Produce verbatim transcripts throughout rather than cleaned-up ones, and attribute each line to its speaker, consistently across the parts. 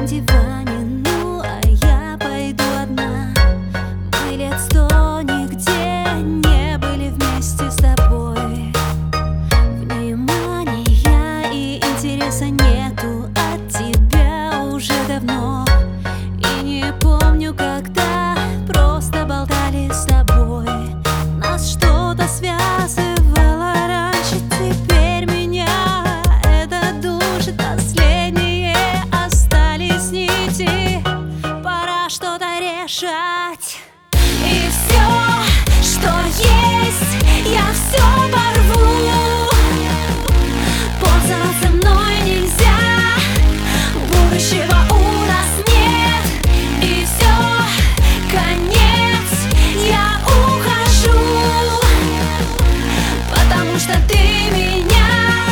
Speaker 1: диване, ну а я пойду одна. Мы лет сто нигде не были вместе с тобой. Внимания и интереса нету от тебя уже давно. И не помню, когда просто болтали с тобой. Нас что-то связывало раньше, теперь меня это душит. Последние остались нити, пора что-то решать. И все, что есть, я все порву. Пользоваться мной нельзя, будущего у нас нет. И все, конец, я ухожу, потому что ты меня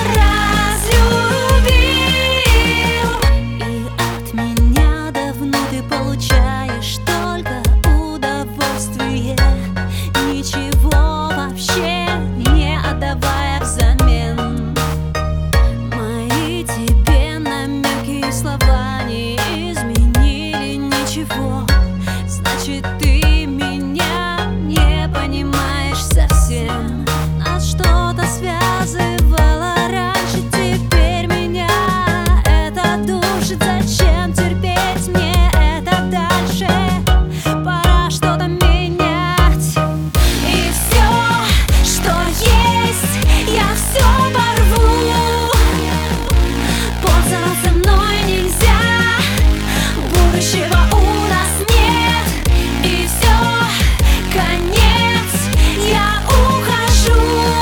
Speaker 1: разлюбил. И от меня давно ты получаешь только удовольствие, ничего вообще не отдавая взамен. Мои тебе намеки и слова не изменили ничего. Значит, ты меня не понимаешь совсем. Нас что-то связывало раньше, теперь меня это душит. Зачем терпеть мне это дальше? Пора что-то менять. И все, что есть, я все порву. Пользоваться мной нельзя, будущего у нас нет. И все, конец, я ухожу,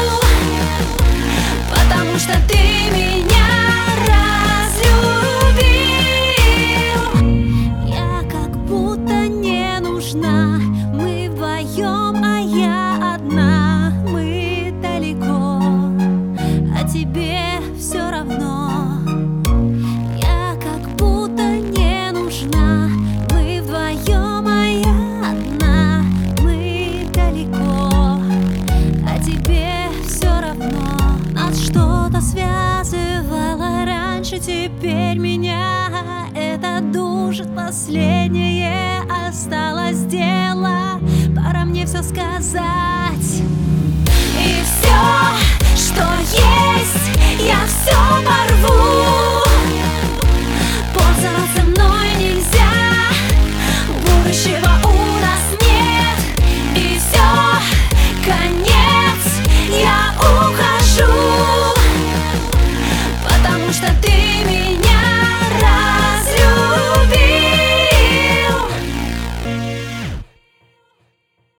Speaker 1: потому что ты меня разлюбил. Я как будто не нужна, мы вдвоем, а я одна. Мы далеко, а тебе все равно. Я как будто не нужна, мы вдвоем, а я одна. Мы далеко, а тебе все равно. Нас что-то связывало раньше, теперь меня это душит. Последнее осталось дело, пора мне все сказать. И все, что есть, я все порву.